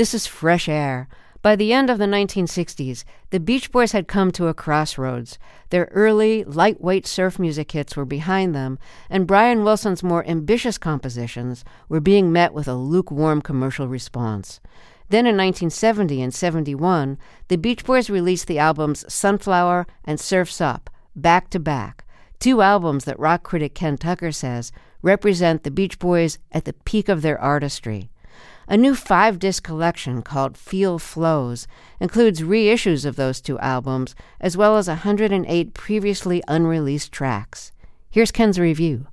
This is fresh air. By the end of the 1960s, the Beach Boys had come to a crossroads. Their early, lightweight surf music hits were behind them, and Brian Wilson's more ambitious compositions were being met with a lukewarm commercial response. Then in 1970 and 71, the Beach Boys released the albums Sunflower and Surf's Up, back to back, two albums that rock critic Ken Tucker says represent the Beach Boys at the peak of their artistry. A new 5-disc collection called Feel Flows includes reissues of those two albums, as well as 108 previously unreleased tracks. Here's Ken's review.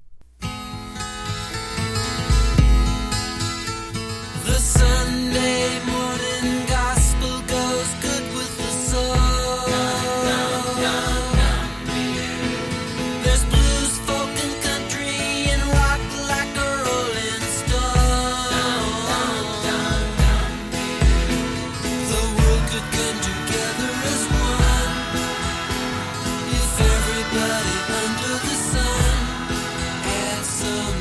The Sunday morning gospel goes good with the soul. There's blues, folk, and country, and rock like a rolling stone. The world could come together as one if everybody under the sun had some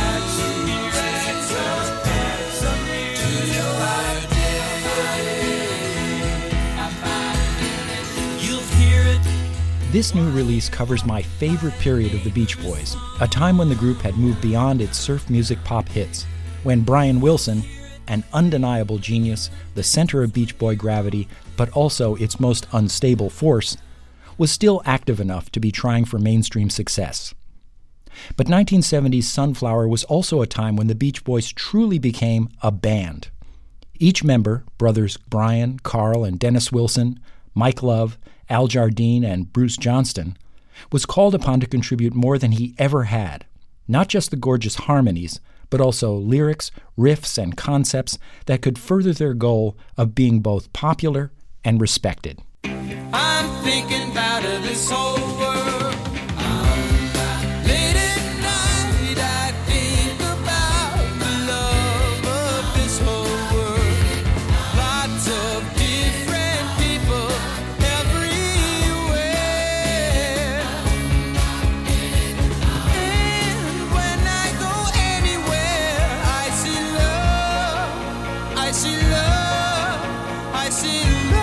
This new release covers my favorite period of the Beach Boys, a time when the group had moved beyond its surf music pop hits, when Brian Wilson, an undeniable genius, the center of Beach Boy gravity, but also its most unstable force, was still active enough to be trying for mainstream success. But 1970's Sunflower was also a time when the Beach Boys truly became a band. Each member, brothers Brian, Carl, and Dennis Wilson, Mike Love, Al Jardine, and Bruce Johnston, was called upon to contribute more than he ever had, not just the gorgeous harmonies, but also lyrics, riffs, and concepts that could further their goal of being both popular and respected. I'm thinking about this whole world. Late at night I think about the love of this whole world. Lots of different people everywhere. And when I go anywhere, I see love, I see love, I see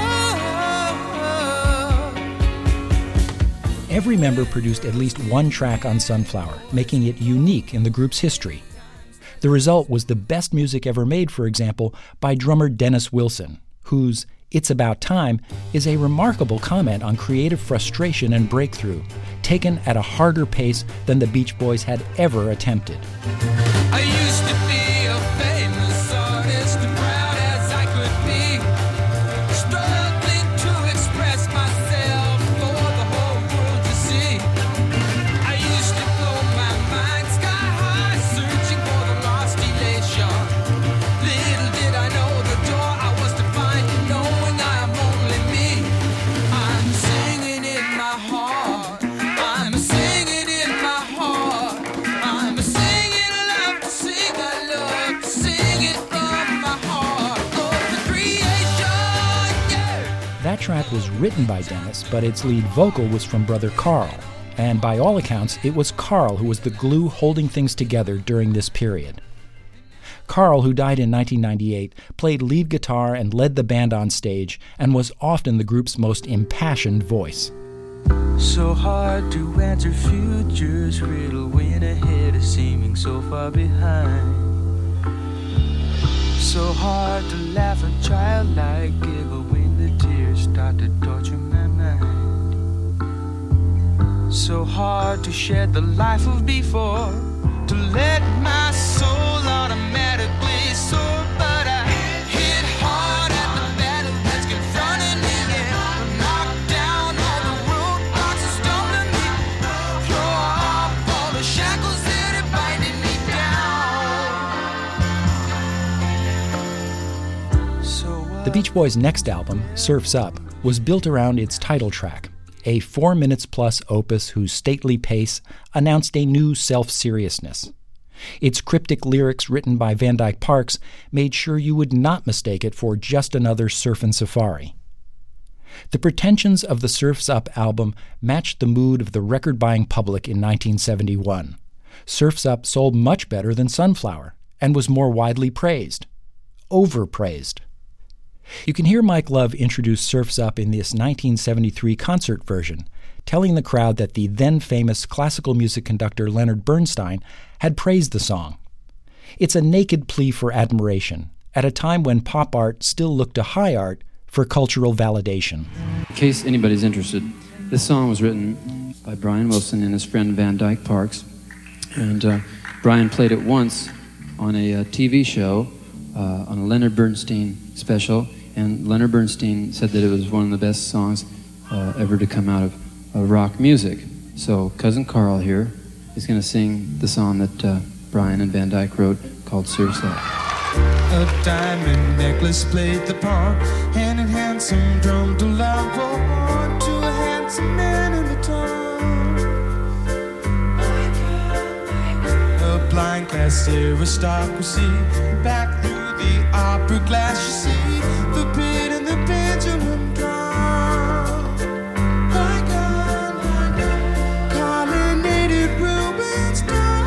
love. Every member produced at least one track on Sunflower, making it unique in the group's history. The result was the best music ever made, for example, by drummer Dennis Wilson, whose "It's About Time" is a remarkable comment on creative frustration and breakthrough, taken at a harder pace than the Beach Boys had ever attempted. I used to be a famous artist, proud as I could be, struggling to express myself for the whole world to see. I used to blow my mind sky high, searching for the lost elation. Little did I know the door I was to find, knowing I am only me. I'm singing in my heart, I'm singing in my heart, I'm singing love to sing, I love to sing it from my heart. Oh, the creation, yeah. That track was written by Dennis, but its lead vocal was from brother Carl. And by all accounts, it was Carl who was the glue holding things together during this period. Carl, who died in 1998, played lead guitar and led the band on stage, and was often the group's most impassioned voice. So hard to answer futures riddle when ahead is seeming so far behind. So hard to laugh a childlike giggle when the tears start to torture my mind. So hard to shed the life of before, to let my soul automatically soar, but I hit hard at the battle that's confronting me, and knock down all the roadblocks that stumbling me, throw off all the shackles that are binding me down. So The Beach Boys' next album, Surf's Up, was built around its title track, a 4 minutes plus opus whose stately pace announced a new self-seriousness. Its cryptic lyrics, written by Van Dyke Parks, made sure you would not mistake it for just another surfin' safari. The pretensions of the Surf's Up album matched the mood of the record-buying public in 1971. Surf's Up sold much better than Sunflower and was more widely praised. Overpraised. You can hear Mike Love introduce Surf's Up in this 1973 concert version, telling the crowd that the then-famous classical music conductor Leonard Bernstein had praised the song. It's a naked plea for admiration, at a time when pop art still looked to high art for cultural validation. In case anybody's interested, this song was written by Brian Wilson and his friend Van Dyke Parks, and Brian played it once on a TV show, on a Leonard Bernstein special, and Leonard Bernstein said that it was one of the best songs ever to come out of rock music. So Cousin Carl here is going to sing the song that Brian and Van Dyke wrote called Surf's Up. A diamond necklace played the pawn, hand in hand some drum to love on to a handsome man in the town. A blind class aristocracy, back through the opera glass you see the pit and the pendulum drown. My God, colonnaded ruins down.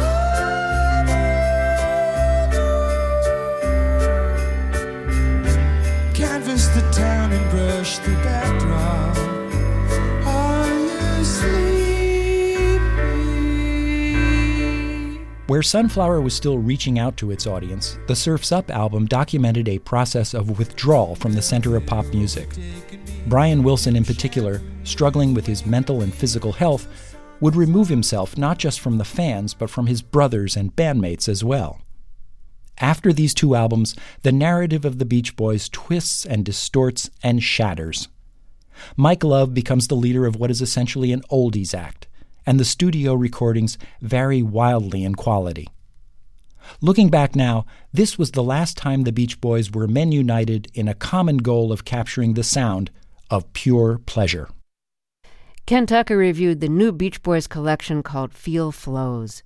Canvas the town and brush the backdrop. Are you sleeping? Where Sunflower was still reaching out to its audience, the Surf's Up album documented a process of withdrawal from the center of pop music. Brian Wilson, in particular, struggling with his mental and physical health, would remove himself not just from the fans, but from his brothers and bandmates as well. After these two albums, the narrative of the Beach Boys twists and distorts and shatters. Mike Love becomes the leader of what is essentially an oldies act, and the studio recordings vary wildly in quality. Looking back now, this was the last time the Beach Boys were men united in a common goal of capturing the sound of pure pleasure. Ken Tucker reviewed the new Beach Boys collection called Feel Flows.